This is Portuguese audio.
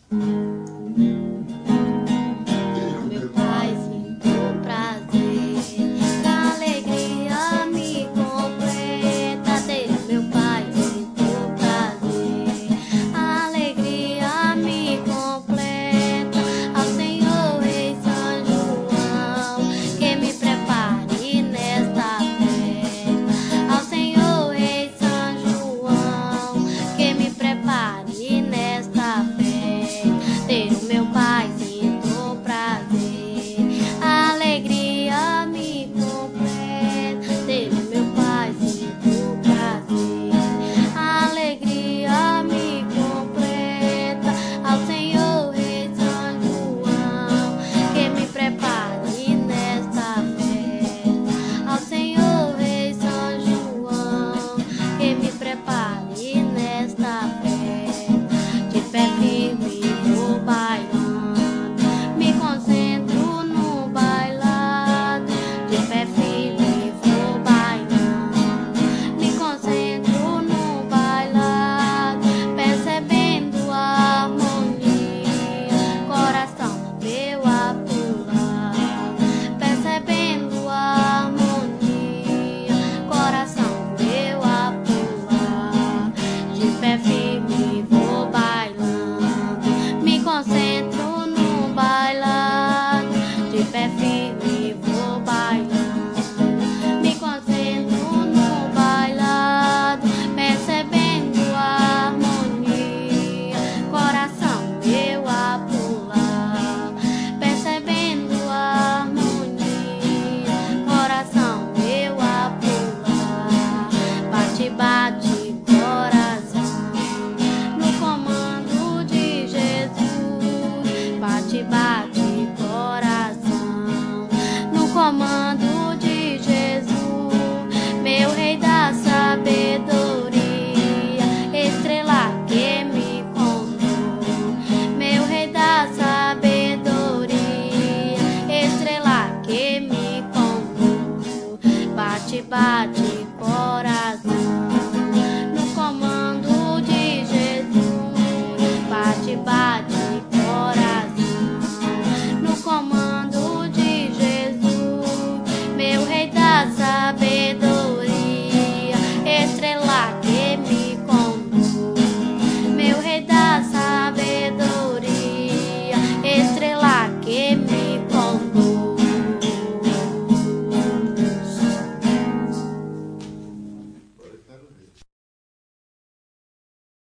Meu Pai, sinto prazer, a alegria me completa. Ter meu Pai, sinto prazer, a alegria me completa. Ao Senhor Rei São João, que me prepare nesta festa. Ao Senhor Rei São João, que me prepare nesta festa. Ter o meu Pai, sinto prazer, a alegria me completa. Ter o meu Pai, sinto prazer, a alegria me completa. Ao Senhor Rei São João, que me prepare nesta festa. Ao Senhor Rei São João, que me prepare nesta festa. De pé firme vou bailando, me concentro no bailado. De pé firme vou bailando, me concentro no bailado. Percebendo a harmonia, coração meu a pular. Percebendo a harmonia, coração meu a pular. De pé firme vou bailando, me concentro no bailado. De pé firme vou bailando, me concentro no bailado. Percebendo a harmonia, coração meu a pular. Percebendo a harmonia, coração meu a pular. Bate, bate, coração, no comando de Jesus. Bate, bate,